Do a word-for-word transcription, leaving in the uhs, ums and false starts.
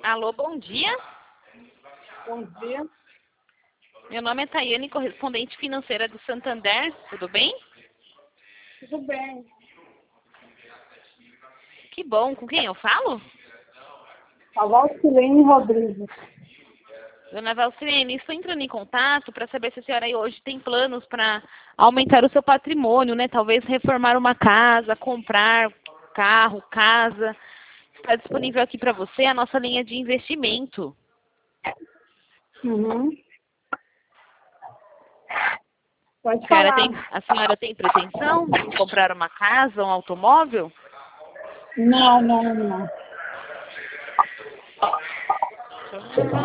Alô, bom dia. Bom dia. Meu nome é Tayane, correspondente financeira do Santander. Tudo bem? Tudo bem. Que bom. Com quem eu falo? A Valcilene Rodrigues. Dona Valcilene, estou entrando em contato para saber se a senhora aí hoje tem planos para aumentar o seu patrimônio, né? Talvez reformar uma casa, comprar carro, casa. Está disponível aqui para você a nossa linha de investimento. Uhum. Pode A senhora falar. tem, a senhora tem pretensão de comprar uma casa, um automóvel? Não, não, não.